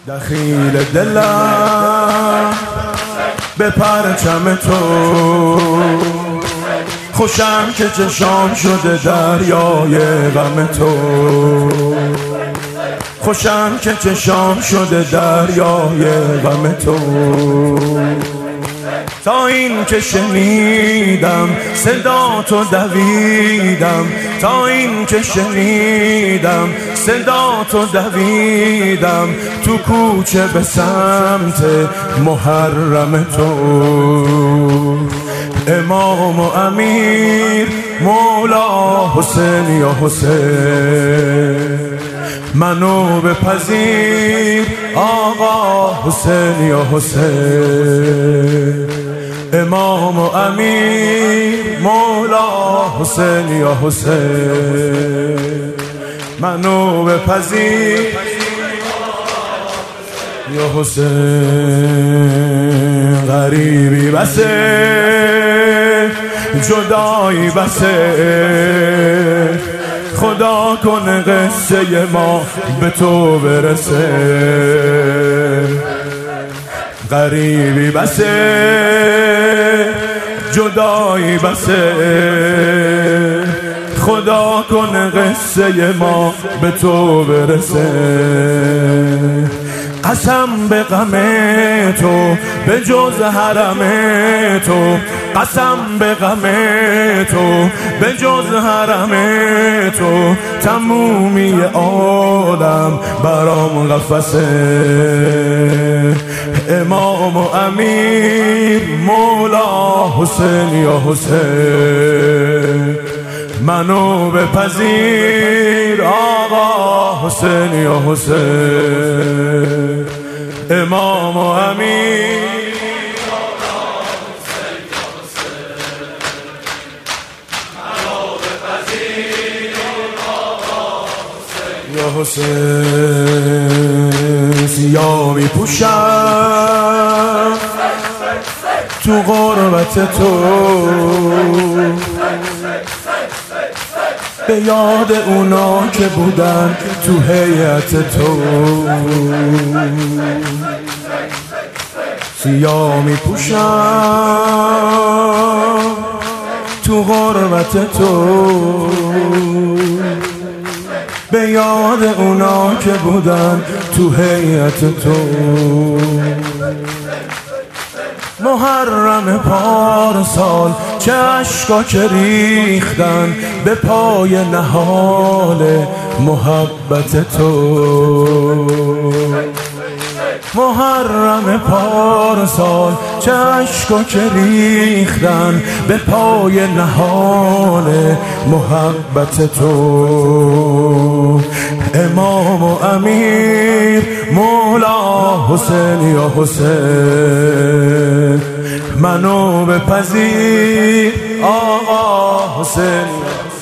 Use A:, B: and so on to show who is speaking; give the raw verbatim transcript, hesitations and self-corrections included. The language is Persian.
A: دخیل دلم به پرچم تو، خوشم که چشام شده دریای غم تو، خوشم که چشام شده دریای غم تو. تا این که شنیدم صدا تو دویدم، تا این که شنیدم صدا تو دویدم، تو کوچه به سمت محرم تو. امام و امیر مولا حسین یا حسین، منو بپذیر آقا حسین یا حسین. امام و امیر مولا حسین یا حسین، منو بپذیر یا حسین. غریبی بسه جدایی بسه، خدا کن قصه ما به تو برسه. غریبی بسه جدایی بسه، خدا کن قصه ما به تو برسه. قسم به غم تو به جز حرم تو، قسم به غم تو به جز حرم تو، تمومی عالم برام قفسه. امام و امیر مولا حسین یا حسین، منو بپذیر آقا حسین یا حسین. امام و امیر یا حسین. سیاه می پوشم تو غربت تو، به یاد اونا که بودن تو هیئت تو. سیاه می پوشم تو غربت تو، به یاد اونا که بودن تو هیئت تو. محرم پارسال چه اشکا که ریختن به پای نهال محبت تو. محرم پارسال چه اشکا که ریختن به پای نهال محبت تو. امام و امیر مولا حسین یا حسین، منو بپذیر آقا حسین.